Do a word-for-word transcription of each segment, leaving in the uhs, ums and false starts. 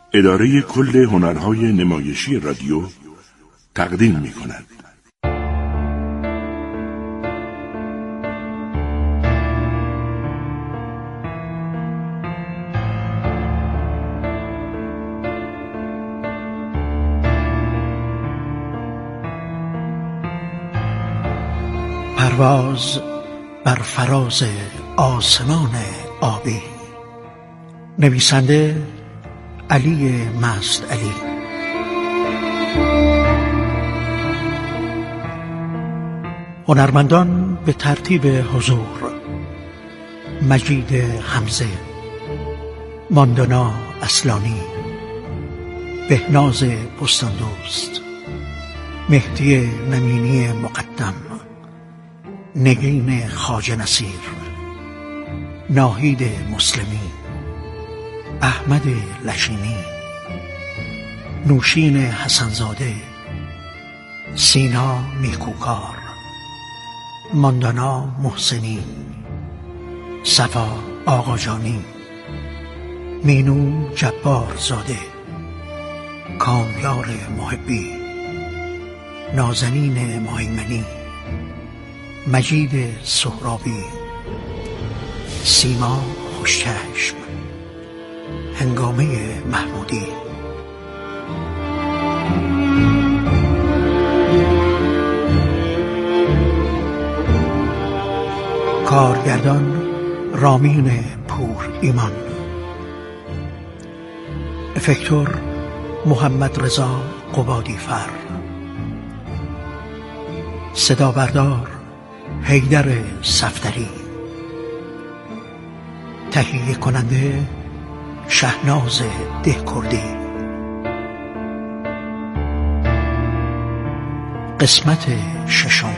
اداره کل هنرهای نمایشی رادیو تقدیم می کند. پرواز بر فراز آسمان آبی. نویسنده علی مست علی. هنرمندان به ترتیب حضور: مجید حمزه، ماندانا اصلانی، بهناز پستاندوست، مهدی نمینی مقدم، نگین خواجه نصیر، ناهید مسلمی، احمد لشینی، نوشین حسنزاده، سینا نیکوکار، ماندانا محسنی، صفا آقاجانی، مینو جبار زاده، کامیار محبی، نازنین مهیمنی، مجید سهرابی، سیما خوشچشم، هنگامه محمودی. کارگردان رامین پور ایمان. افکتور محمد رضا قبادی فر. صدا بردار حیدر صفدری. تهیه کننده شهناز دهکردی. قسمت ششم.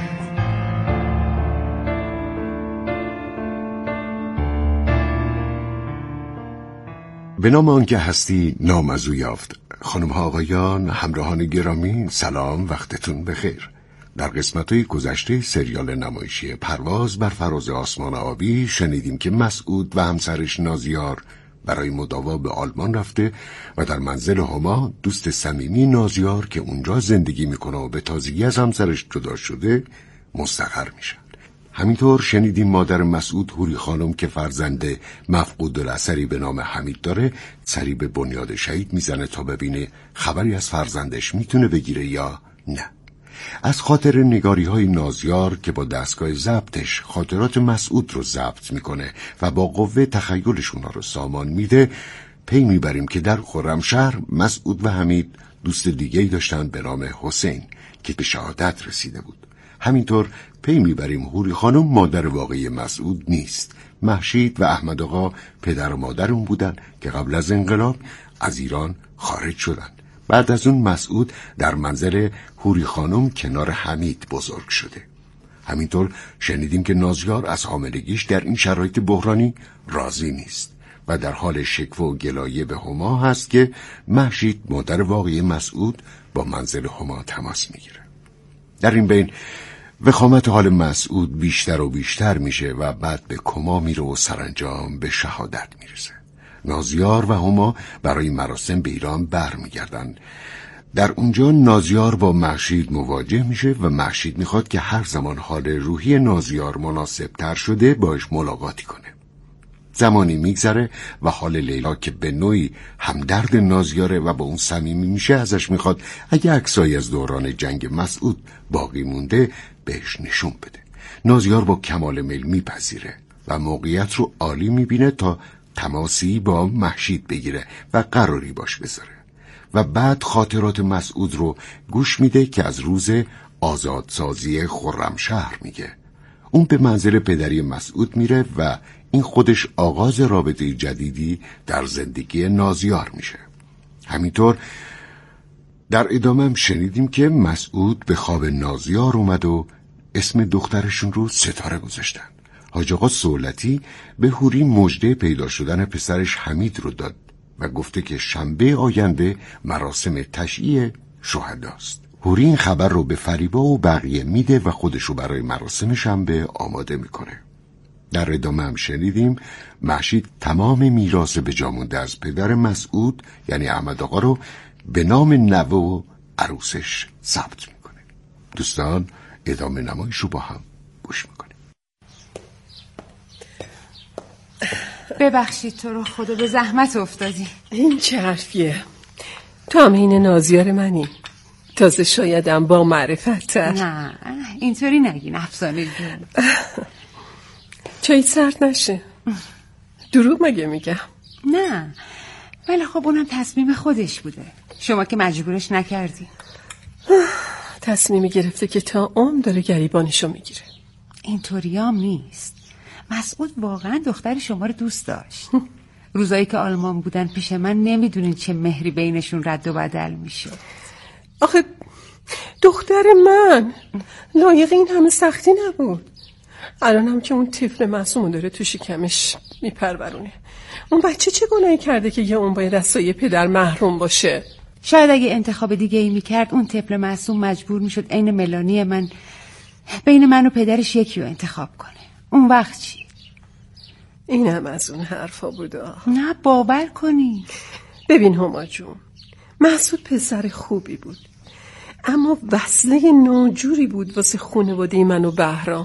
به نام آنکه هستی نام از او یافت. خانم ها آقایان، همراهان گرامی، سلام، وقتتون بخیر. در قسمت‌های گذشته سریال نمایشی پرواز بر فراز آسمان آبی شنیدیم که مسعود و همسرش نازیار برای مداوا به آلمان رفته و در منزل هما دوست صمیمی نازیار که اونجا زندگی میکنه و به تازگی از همسرش جدا شده مستقر میشن. همینطور شنیدیم مادر مسعود، حوری خانم که فرزند مفقود الاثری به نام حمید داره، سری به بنیاد شهید میزنه تا ببینه خبری از فرزندش میتونه بگیره یا نه. از خاطر نگاری های نازیار که با دستگاه ضبطش خاطرات مسعود رو ضبط میکنه و با قوه تخیلش اونا رو سامان میده، پی میبریم که در خرمشهر مسعود و حمید دوست دیگه‌ای داشتن به نام حسین که به شهادت رسیده بود. همینطور پی میبریم حوری خانم مادر واقعی مسعود نیست. مهشید و احمد آقا پدر و مادر اون بودن که قبل از انقلاب از ایران خارج شدن. بعد از اون مسعود در منزل حوری خانم کنار حمید بزرگ شده. همینطور شنیدیم که نازیار از حاملگیش در این شرایط بحرانی راضی نیست و در حال شکوه و گلایه به هما هست که مهشید مادر واقعی مسعود با منزل هما تماس میگیره. در این بین وخامت حال مسعود بیشتر و بیشتر میشه و بعد به کما میره و سرانجام به شهادت میرسه. نازیار و هما برای مراسم به ایران برمیگردن. در اونجا نازیار با مهشید مواجه میشه و مهشید میخواد که هر زمان حال روحی نازیار مناسب تر شده باش ملاقاتی کنه. زمانی میگذره و حال لیلا که به نوعی همدرد نازیاره و با اون صمیمی میشه ازش میخواد اگه عکسایی از دوران جنگ مسعود باقی مونده بهش نشون بده. نازیار با کمال میل میپذیره و موقعیت رو عالی میبینه تا تماسی با مهشید بگیره و قراری باش بذاره و بعد خاطرات مسعود رو گوش میده که از روز آزادسازی خرمشهر میگه. اون به منزل پدری مسعود میره و این خودش آغاز رابطه جدیدی در زندگی نازیار میشه. همینطور در ادامه هم شنیدیم که مسعود به خواب نازیار اومد و اسم دخترشون رو ستاره گذاشتن. حاج آقا سولتی به حوری مژده پیدا شدن پسرش حمید رو داد و گفته که شنبه آینده مراسم تشییع شهداست. حوری این خبر رو به فریبا و بقیه میده و خودش رو برای مراسم شنبه آماده میکنه. در ادامه هم شنیدیم مهشید تمام میراث به جا مونده از پدر مسعود یعنی احمد آقا رو به نام نوه و عروسش ثبت میکنه. دوستان ادامه نمایش رو با هم گوش میکنیم. ببخشید تو رو خدا به زحمت افتادی. این چه حرفیه؟ تو هم این نازیار منی، تازه شایدم با معرفت‌تر. نه اینطوری نگین افسانه جون. چایی سرد نشه. دروغ مگه میگم؟ نه ولی خب اونم تصمیم خودش بوده، شما که مجبورش نکردی. تصمیمی گرفته که تا عمر داره گریبانشو میگیره. اینطوری هم نیست. مسعود واقعا دختر شما رو دوست داشت. روزایی که آلمان بودن پیش من نمیدونین چه مهری بینشون رد و بدل میشه. آخه دختر من لایق این همه سختی نبود. الان هم که اون طفل معصومو داره تو شکمش میپرورونه. اون بچه چه گناهی کرده که یه اون باید از سایه پدر محروم باشه؟ شاید اگه انتخاب دیگه ای میکرد اون طفل معصوم مجبور میشد عین ملانی من بین من و پدرش یکی رو انتخاب کنه. اون وقت چی؟ این هم از اون حرفا بوده. نه باور کنی. ببین هما جون، مسعود پسر خوبی بود اما وصله ناجوری بود واسه خانواده من و بهرام.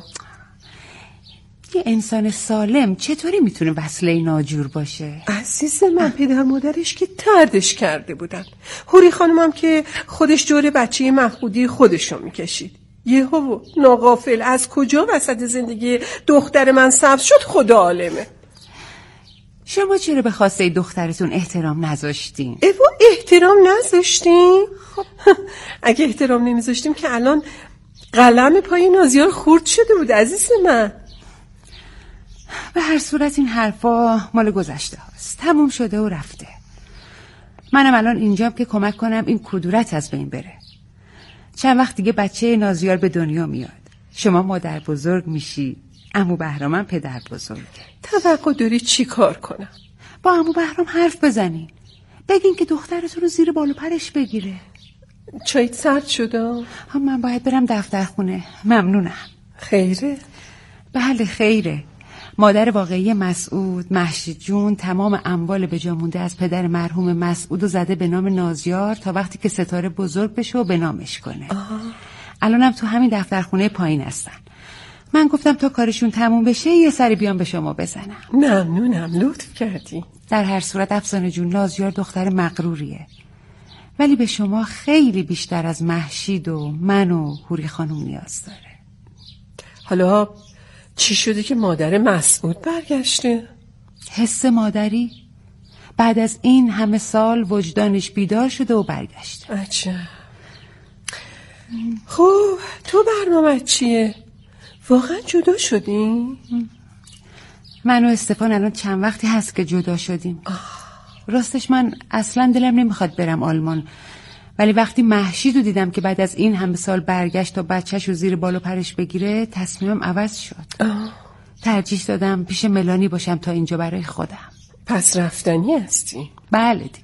یه انسان سالم چطوری میتونه وصله ناجور باشه؟ عزیز من پدر مادرش که تردش کرده بودن. هوری خانمم که خودش جور بچه محمودی خودشو میکشید. یهو ناغافل از کجا وسط زندگی دختر من سبز شد خدا عالمه. شما چرا به خواسته دخترتون احترام نذاشتین؟ ایوا احترام نذاشتین؟ خب اگه احترام نمیذاشتیم که الان قلم پای نازیار خورد شده بود عزیز من. به هر صورت این حرفا مال گذشته هاست، تموم شده و رفته. منم الان اینجام که کمک کنم این کدورت از بین بره. چند وقت دیگه بچه نازیار به دنیا میاد، شما مادر بزرگ میشی، عمو بهرامم پدر بزرگه. توقع داری چی کار کنم؟ با عمو بهرام حرف بزنین، بگین که دخترتون رو زیر بال و پرش بگیره. چایت سرد شده؟ هم من باید برم دفتر خونه. ممنونم. خیره؟ بله خیره. مادر واقعی مسعود، مهشید جون، تمام اموال به جا مونده از پدر مرحوم مسعود رو زده به نام نازیار تا وقتی که ستاره بزرگ بشه و به نامش کنه. الانم تو همین دفترخونه پایین هستن. من گفتم تا کارشون تموم بشه یه سری بیام به شما بزنم. ممنونم، لطف کردی. در هر صورت افسانه جون، نازیار دختر مغروریه، ولی به شما خیلی بیشتر از مهشید و من و هوری خانم نیاز داره. حالا چی شده که مادر مسعود برگشته؟ حس مادری بعد از این همه سال وجدانش بیدار شده و برگشته. عجب. خب تو برنامه چیه؟ واقعا جدا شدیم؟ من و استفان الان چند وقتی هست که جدا شدیم. آه. راستش من اصلا دلم نمیخواد برم آلمان، ولی وقتی مهشید رو دیدم که بعد از این همه سال برگشت تا بچه‌ش رو زیر بال و پرش بگیره تصمیمم عوض شد. آه. ترجیح دادم پیش ملانی باشم تا اینجا برای خودم. پس رفتنی هستی؟ بله دیگه.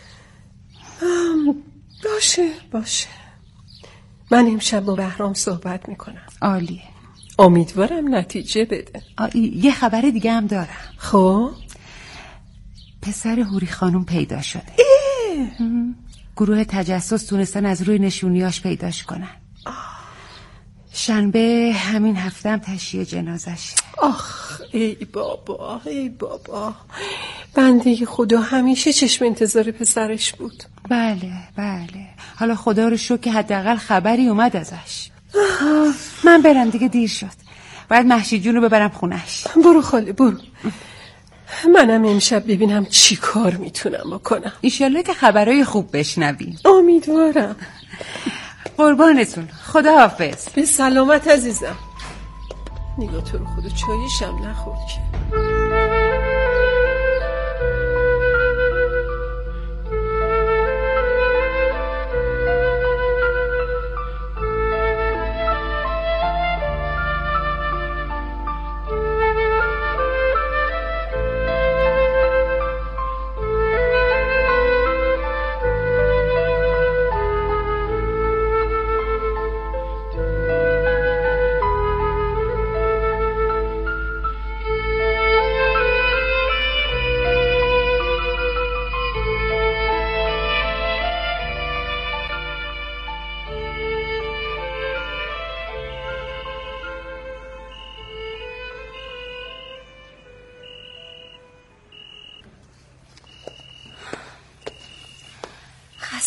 باشه باشه، من امشب با بهرام صحبت میکنم. عالیه. امیدوارم نتیجه بده. یه خبر دیگه هم دارم. خب پسر هوری خانم پیدا شده. گروه تجسس تونستن از روی نشونیاش پیداش کنن. آه. شنبه همین هفته هم تشییع جنازشه. آخ ای بابا ای بابا، بنده خدا همیشه چشم انتظار پسرش بود. بله بله، حالا خدا رو شکر که حداقل خبری اومد ازش. من برم دیگه، دیر شد. باید مهشید جون رو ببرم خونش. برو خاله برو. منم امشب ببینم چی کار میتونم بکنم. ایشالله که خبرهای خوب بشنویم. امیدوارم. قربانتون، خدا حافظ. به سلامت عزیزم. نگاه تو رو خدا چایشم نخورد که.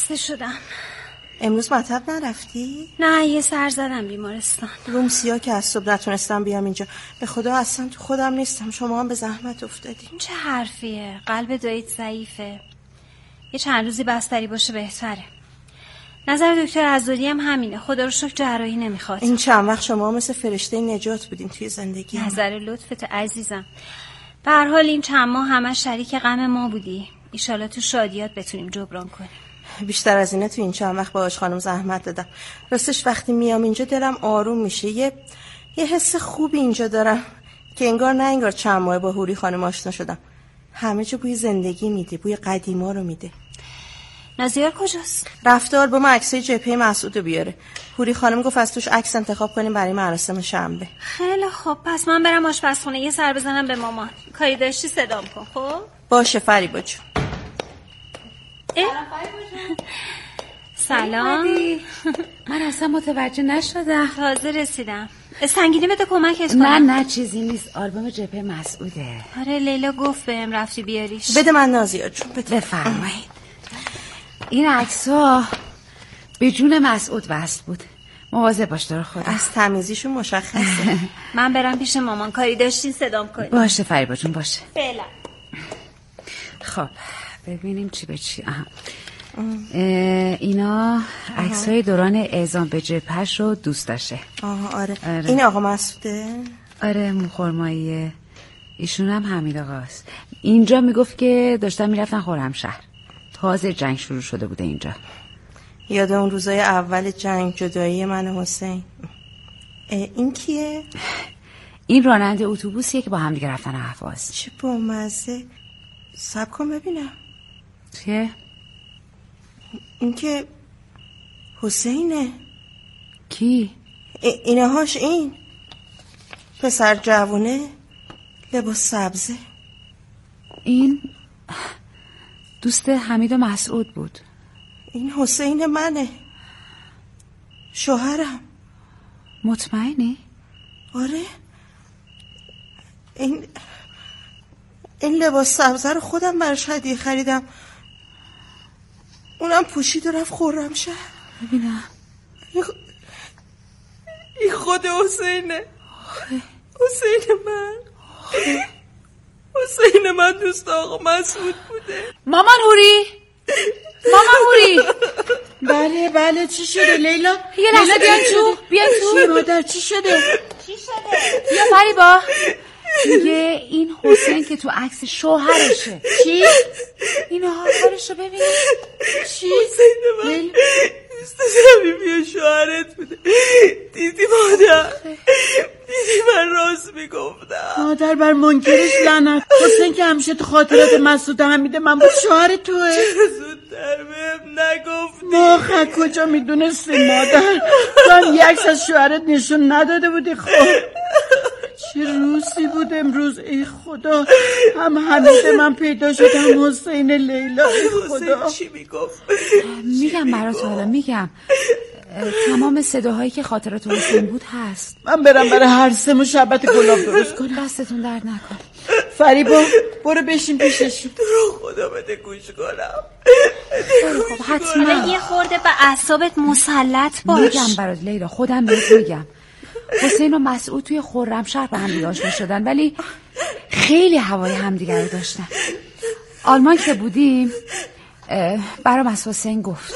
خسته شدم. امروز مطب نرفتی؟ نه یه سر زدم بیمارستان. روم سیاه که از صبح نتونستم بیام اینجا. به خدا اصلا تو خودم نیستم. شما هم به زحمت افتادین. چه حرفیه؟ قلب داییت ضعیفه. یه چند روزی بستری باشه بهتره. نظر دکتر عزوری هم همینه. خدا رو شکر جراحی نمیخواد. این چند وقت شما مثل فرشته نجات بودین توی زندگی. نظر لطفت عزیزم. به هر حال این چند ماه همه شریک غم ما بودی. ایشالا تو شادیات بتونیم جبران کنیم. بیشتر از اینه تو این چند وقت با آج خانم زحمت دادم. راستش وقتی میام اینجا دلم آروم میشه. یه یه حس خوبی اینجا دارم که انگار نه انگار چند ماه با هوری خانم آشنا شدم. همه جا بوی زندگی میده، بوی قدیما رو میده. نازیار کجاست؟ رفته آلبوم عکسای جبهه مسعودو بیاره. هوری خانم گفت از توش عکس انتخاب کنیم برای مراسم شنبه. خیلی خوب، پس من برم آشپزخونه یه سر بزنم به مامان. کاری داشتی صدام کن. خب باشه فریبا جون. سلام. من اصلا متوجه نشدم. تازه رسیدم. سنگینی بده کمکت کنم. نه نه چیزی نیست. آلبوم جبهه مسعوده. آره لیلا گفت بهم رفتی بیاریش. بده من نازیار جون بده. بفرمایید. این عکس‌ها به جون مسعود وصل بود. مواظب باش داره خدا. از تمیزیشون مشخصه. من برم پیش مامان. کاری داشتین صدام کنید. باشه فریبا جون باشه. فعلا. خب ببینیم چی به چی. آها. اینا عکسای دوران اعزام به جبهش رو دوست داشته. آها آره. آره. این آقا مسعوده؟ آره موخرماییه. ایشون هم حمید آقاست. اینجا میگفت که داشتن میرفتن خرمشهر. تازه جنگ شروع شده بوده اینجا. یاد اون روزای اول جنگ، جدایی من و حسین. این کیه؟ این راننده اتوبوسیه که با هم دیگه رفتن اهواز. چه بامزه. صبر کن ببینم. چیه؟ این که حسینه. کی؟ اینهاش این پسر جوونه، لباس سبزه. این دوست حمید و مسعود بود. این حسین منه، شوهرم. مطمئنی؟ آره. این این لباس سبزه رو خودم براش هدیه خریدم. اونم پوشید و رفت خرمشهر. ببینم. این خود حسینه. حسین من. حسین من دوست آقا مسعود بوده. مامان هوری، مامان هوری. بله بله چی شده لیلا؟ یه لحظه بیان تو، بیان تو. مادر چی شده؟ چی شده؟ بیا فریبا. میگه این حسین که تو عکس شوهرشه. چی؟ اینو حالش رو ببین. چی؟ حسین من دوست صمیمی شوهرت بوده. دیدی مادر؟ دیدی من راست میگفتم. مادر بر منکرش لعنت. حسین که همیشه تو خاطرات مسعود حمیده من بود شوهر توه. چرا زودتر بهم نگفتی؟ ما خب کجا میدونستی مادر؟ تو یک عکس از شوهرت نشون نداده بودی. خب چه روزی بود امروز. ای خدا، هم حمید من پیدا شد هم حسین لیلا. ای خدا. حسین چی میگفت؟ میگم برات حالا میگم. تمام صداهایی که خاطرات حسین بود هست. من برم برای هر سمو شربت گلاب درست کنم. دستتون درد نکن. فریبا برو بشین پیششون. تو رو خدا بده گوش کنم. خب حتما یه خورده به اعصابت مسلط باش. میگم برات لیلا، خودم بهت میگم. حسین و مسعود توی خرمشهر با هم آشنا شدن، ولی خیلی هوای همدیگر رو داشتن. آلمان که بودیم برام از حسین گفت.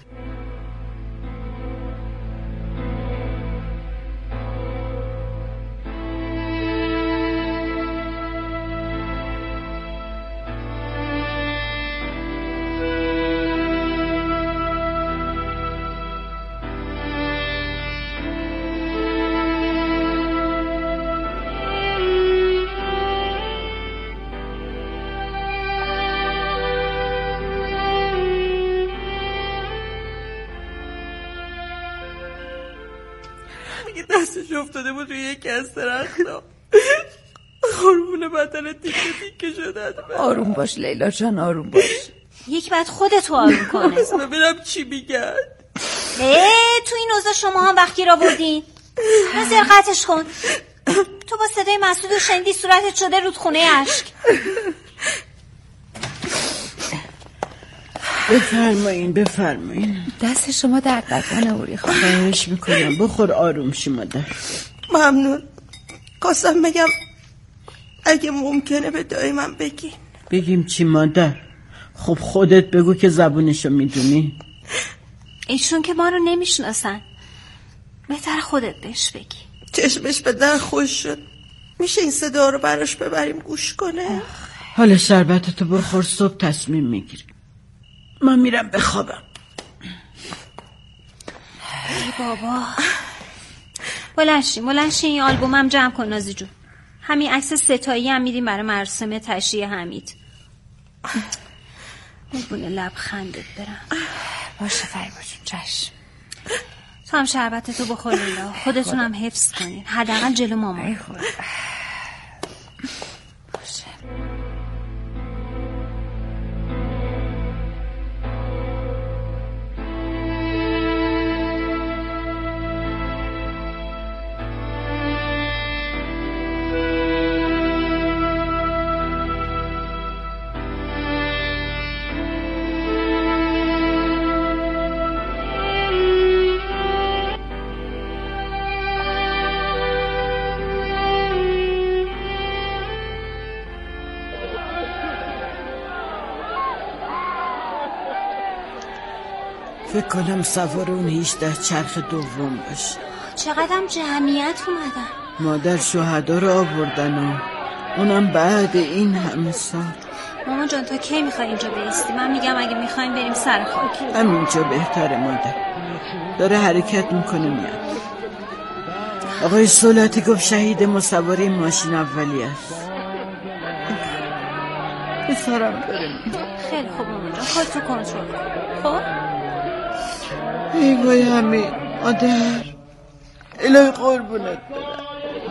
دستش افتاده بود روی یکی از درخت‌ها. قربون بدن تیکه تیکه شده. آروم باش لیلا جان، آروم باش. یک بعد خودتو آروم کنه. ببینم چی میگن. اه تو این اوضاع شما هم وقتی را بردین. نظر قطعش کن. تو با صدای مسعود و شنیدی صورتت شده رودخونه اشک. بفرمایین بفرمایین. دست شما درد نکنه اوری خانم. خواهش میکنم بخور آروم شی مادر. ممنون. خواستم بگم اگه ممکنه به دایمم بگی. بگیم چی مادر؟ خب خودت بگو که زبونشو میدونی. ایشون که ما رو نمیشناسن، بهتر خودت بهش بگی. چشمش به در خوش شد. میشه این صدا رو براش ببریم گوش کنه؟ حالا شربتتو بخور، صبح تصمیم میگیریم. من میرم بخوابم. ای بابا بلنشی بلنشی این آلبومم جمع کن نازی جون. همین عکس ستایی هم میدیم برای مراسم تشییع حمید. قربون لبخندت برم. باشه فریبا جون چشم. تو هم شربتتو بخور لیلا، خودتون هم حفظ کنین، حداقل جلو مامان. باشه. فکر کنم سوار اون هیچده چرخ دوم باشه. چقدرم جمعیت اومدن. مادر شهدا رو آوردن و اونم بعد این همه سال. مامان جان تا کی میخوای اینجا بیستی؟ من میگم اگه میخوایم بریم سر خاک. همینجا بهتره مادر. داره حرکت میکنه میاد. آقای سولتی گفت شهید ما سوار این ماشین اولی است. بسارم بریم. خیلی خوب مامان جان، خودتو کنترل کن. خب ای وای همین مادر، الهی قربونت برم.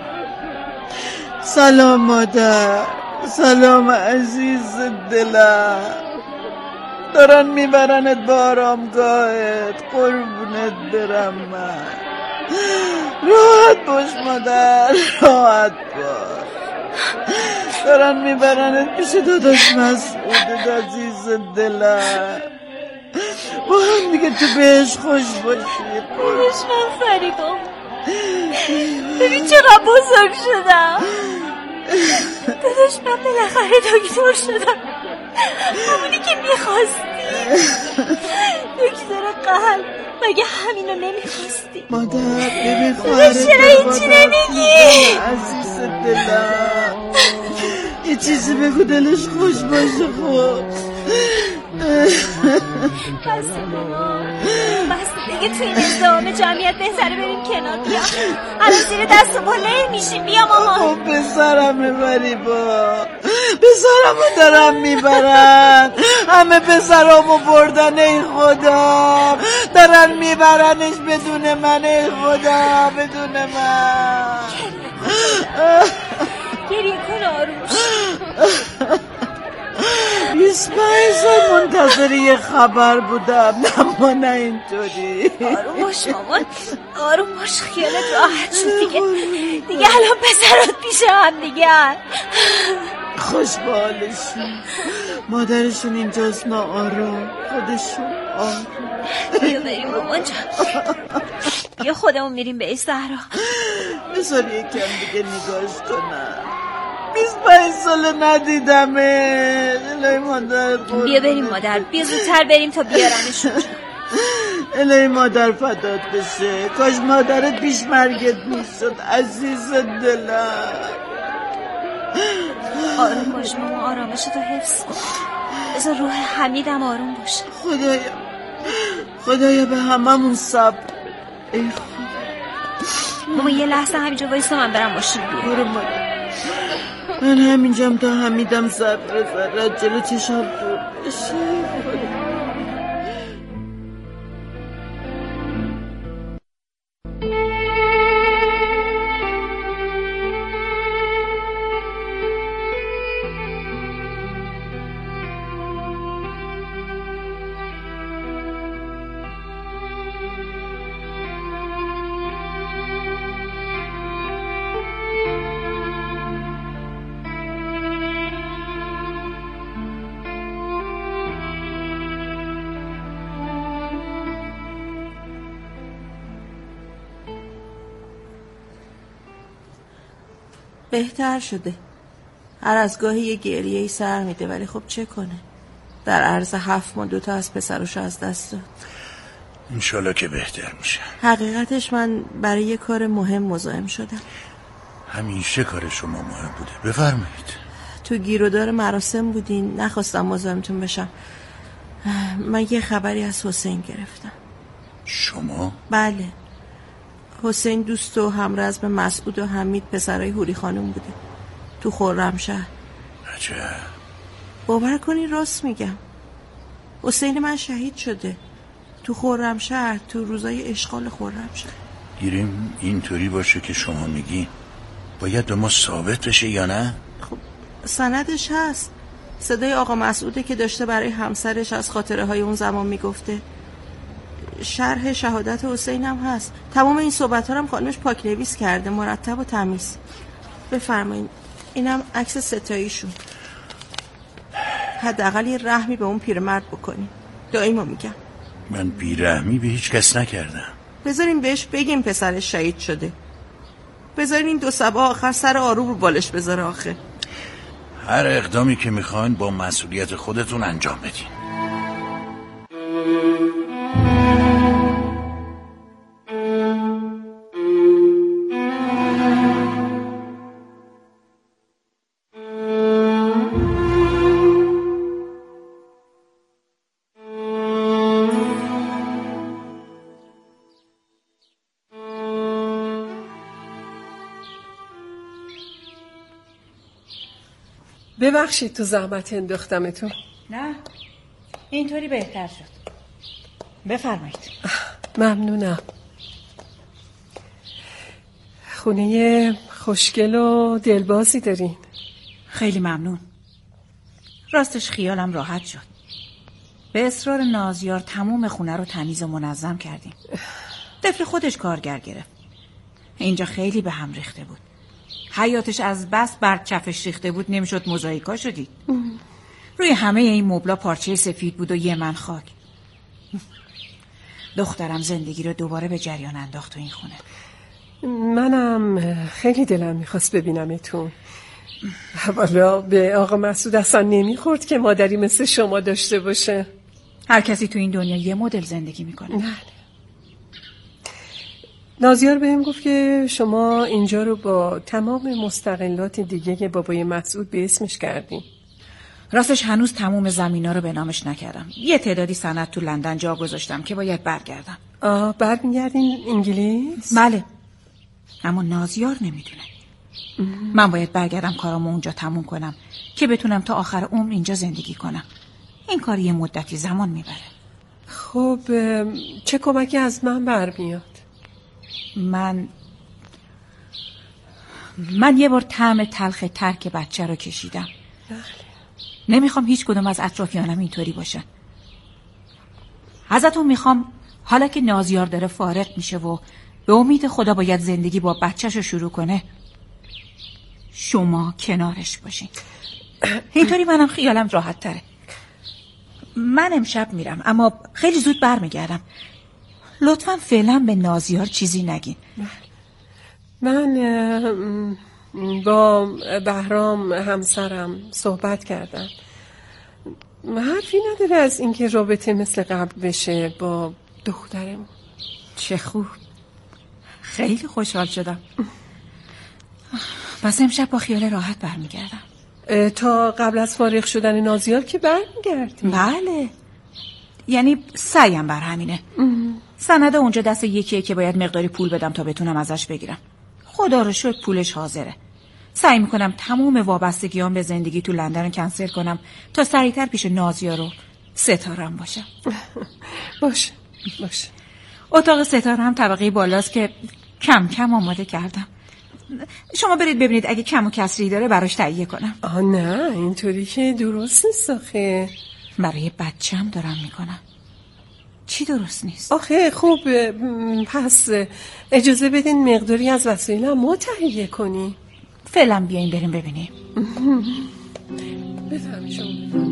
سلام مادر، سلام عزیز دلم. دارن میبرنت به آرامگاهت، قربونت برم من. راحت باش مادر، راحت باش. دارن میبرنت پیش داداش مسعود عزیز دلم. با هم دیگه تو بهش خوش باشید. داداش من فریبا، ببین چقدر بزرگ شدم. داداش من بالاخره دکتر شدم، همونی که میخواستی. دکتر قلب، مگه همینو نمیخواستی؟ مادر ببین خواهرت چرا هیچی نمیگی؟ عزیز دلم یه چیزی بگو دلش خوش باشه. خب بس بس دیگه توی این ازدهام جمعیت بهتره بریم کنار. بیا الان زیر دست و پا نمیشیم. بیا مامان. خب پسرم میبری با پسرمو دارم میبرن. همه پسرامو بردن ای خدا، دارن میبرنش بدون من ای خدا، بدون من. گریه کن آروم. بیست پنج سال منتظر یه خبر بودم، اما نه اینطوری. آروم باش مامان، آروم باش، خیالت راحت شد دیگه. دیگه الان پسرات پیش هم دیگه. خوش به حالشون. مادرشون اینجاست ناآروم، خودشون آروم. بیا بریم مامان جان، بیا خودمون میریم به زهرا. بذار یکم دیگه نگاش کنم. بیست پنج سال ندیدمه. الهی مادر قربونت. بیا بریم مادر، بیا زودتر بریم تا بیارنشون. الهی مادر فدات بشه. کاش مادرت پیش مرگت میشد عزیز دلم. آروم باش مامان، آرامشتو حفظ کن. بذار روح حمیدم آروم باشه. خدایا خدایا به هممون صبر. ای خدا. مامان یه لحظه همینجا وایسا، من برم ماشین بیارم. برو مادر، من همینجام تا حمیدم صبر بذارد جلو چشم دور بشه. بهتر شده. هر از گاهی یه گریه ای سر میده، ولی خب چه کنه؟ در عرض هفت ماه دوتا از پسراشو از دست داد. انشالله که بهتر میشه. حقیقتش من برای یه کار مهم مزاحم شدم. همیشه کار شما مهم بوده، بفرمایید. تو گیرودار مراسم بودین، نخواستم مزاحمتون بشم. من یه خبری از حسین گرفتم. شما؟ بله، حسین دوست و همرزم مسعود و حمید پسرای هوری خانم بوده تو خرمشهر. عجب. باور کنی راست میگم، حسین من شهید شده تو خرمشهر، تو روزای اشغال خرمشهر. گیریم اینطوری باشه که شما میگی باید به ما ثابت بشه یا نه؟ خب سندش هست، صدای آقا مسعوده که داشته برای همسرش از خاطره های اون زمان میگفته. شرح شهادت حسین هم هست. تمام این صحبت ها هم خانمش پاک نویس کرده، مرتب و تمیز. بفرمایید، اینم عکس ستاییشون. حداقل یه رحمی به اون پیرمرد بکنی. دائما میگم من بیرحمی به هیچ کس نکردم. بذارین بهش بگیم پسرش شهید شده. بذارین این دو سبا آخر سر آروم رو بالش بذاره. آخه هر اقدامی که میخواین با مسئولیت خودتون انجام بدین. ببخشید تو زحمت انداختمتون. نه اینطوری بهتر شد. بفرمایید. ممنونم. خونه خوشگل و دلبازی دارین. خیلی ممنون. راستش خیالم راحت شد. به اصرار نازیار تموم خونه رو تمیز و منظم کردیم. طفل خودش کارگر گرفت. اینجا خیلی به هم ریخته بود. حیاتش از بس برچفش ریخته بود، نمیشد موزاییکا شدید. روی همه این مبلا پارچه سفید بود و یه من خاک. دخترم زندگی رو دوباره به جریان انداخت تو این خونه. منم خیلی دلم میخواست ببینمتون. والا به آقا مسعود اصلا نمیخورد که مادری مثل شما داشته باشه. هر کسی تو این دنیا یه مدل زندگی میکنه. نه. نازیار بهم گفت که شما اینجا رو با تمام مستقلات دیگه که بابای مسعود به اسمش کردین. راستش هنوز تمام زمینا رو به نامش نکردم. یه تعدادی سند تو لندن جا گذاشتم که باید برگردم. آه برمیگردین انگلیس؟ بله، اما نازیار نمیدونه. من باید برگردم کارامو اونجا تموم کنم که بتونم تا آخر عمر اینجا زندگی کنم. این کار یه مدتی زمان میبره. خب چه کمکی از من برمیاد؟ من من یه بار طعم تلخ ترک بچه رو کشیدم. نمیخوام هیچ کدوم از اطرافیانم اینطوری باشن. ازتون میخوام حالا که نازیار داره فارغ میشه و به امید خدا باید زندگی با بچه‌شو شروع کنه، شما کنارش باشین. اینطوری منم خیالم راحت تره. من امشب میرم اما خیلی زود برمیگردم. لطفاً فعلا به نازیار چیزی نگین. من با بهرام همسرم صحبت کردم. حرفی نداره از اینکه رابطه مثل قبل بشه با دخترم. چه خوب، خیلی خوشحال شدم. پس امشب با خیال راحت برمیگردم. تا قبل از فارغ شدن نازیار که برمیگردی؟ بله، یعنی سعیم بر همینه. سنده اونجا دست یکیه که باید مقداری پول بدم تا بتونم ازش بگیرم. خدا رو شکر پولش حاضره. سعی میکنم تموم وابستگیام به زندگی تو لندن رو کنسل کنم تا سریعتر پیش نازیار و ستارم باشم. باشه باشه. اتاق ستاره هم طبقه بالاست که کم کم آماده کردم. شما برید ببینید اگه کم و کسری داره براش تهیه کنم. آه نه، اینطوری که درست نیست آخه. برای بچه‌م دارم میکنم. چی درست نیست؟ آخه خب پس اجازه بدین مقداری از وسایلم ما تهیه کنی. فعلا بیاین بریم ببینیم. بفهمی شما.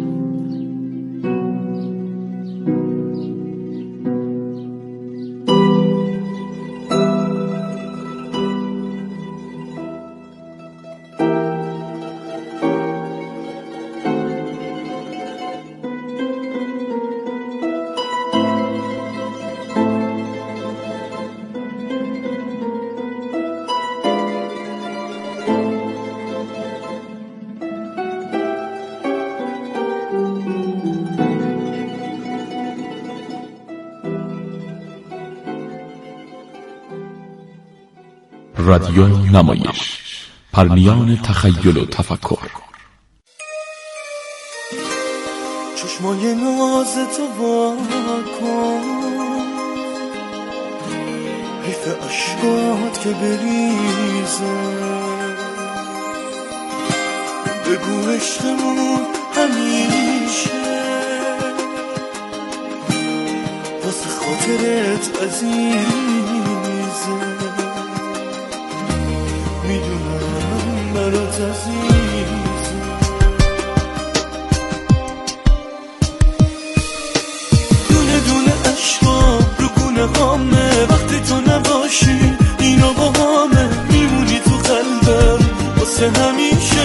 رادیو نمایش، پرنیان تخیل و تفکر. چشمای ناز تو وا کن، حیف اشکات که بریزه، بگو عشقمون همیشه واسه خاطرت عزیزه. میدونم برات عزیزه، دونه دونه عشقام رو گونه هامه، وقتی تو نباشی اینا با همه، میمونی تو قلبم واسه همیشه.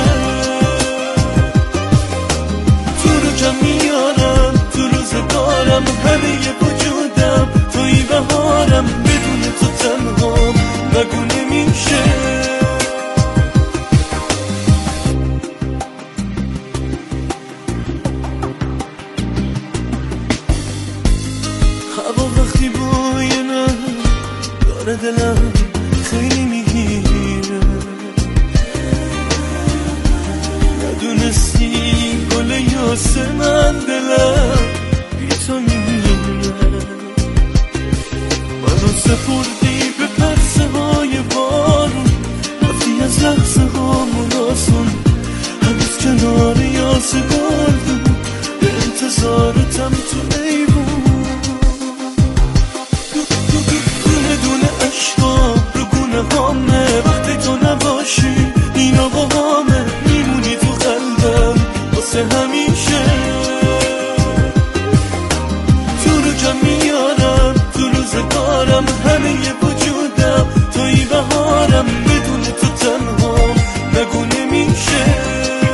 تو رو جمع میارم تو روزگارم، همه وجودم توی بهارم، بدون تو تنها نگو نمیشه. هوا وقتی بوی نه داره دلم خیلی میگیره، ندونستی گل یاسه من دلم بی تو میمیره. منو سپردی به پرسه های بارون، رفتی از لحظه هامون آسون، هنوز کنار یاسه گلدون، به انتظارتم تو ایوون. دونه دونه عشقام رو گونه هامه، وقتی تو نباشی اینا با همه، میمونی تو قلبم واسه همیشه. تو رو جمع میارم تو روزگارم، همه وجودم توی بهارم، بدون تو تنها نگو نمیشه.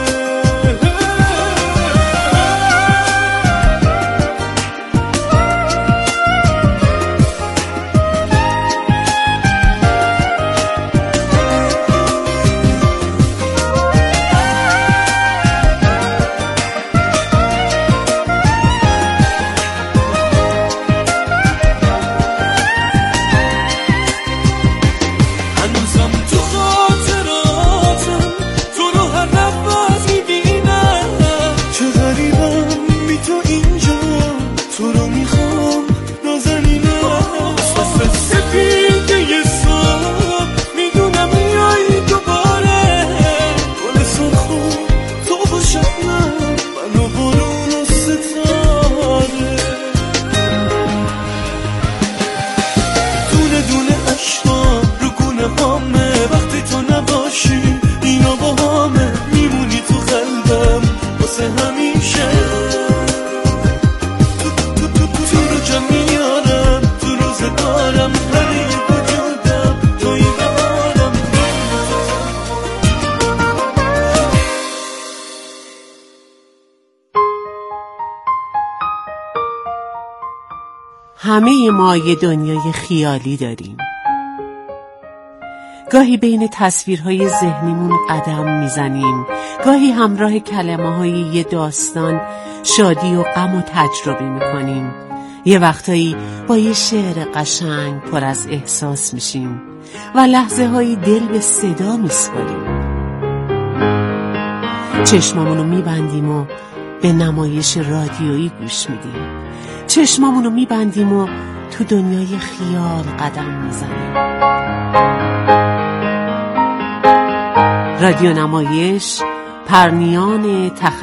همه ما یه دنیای خیالی داریم. گاهی بین تصویرهای ذهنیمون قدم میزنیم، گاهی همراه کلمه‌های یه داستان شادی و غم و تجربه میکنیم. یه وقتایی با یه شعر قشنگ پر از احساس میشیم و لحظه هایی دل به صدا میسپاریم. چشممونو میبندیم و به نمایش رادیویی گوش میدیم. چشممونو میبندیم و تو دنیای خیال قدم میزنیم. رادیو نمایش، پرنیان تخیل.